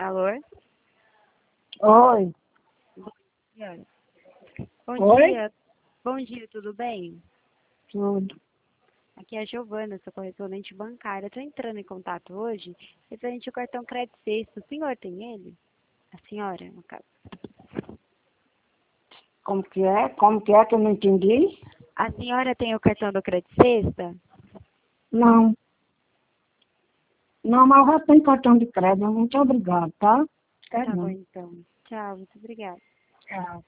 Alô? Oi. Senhora. Bom Oi? dia. Bom dia, tudo bem? Tudo. Aqui é a Giovana, sou correspondente bancária. Estou entrando em contato hoje referente ao cartão Crédito Sexto. O senhor tem ele? A senhora, no caso. Como que é? Como que é que eu não entendi? A senhora tem o cartão do Crédito Sexta? Não. Não, mas eu já tenho cartão de crédito. Muito obrigado, tá? Quero Tá bom, não. então. Tchau, muito obrigada. Tchau.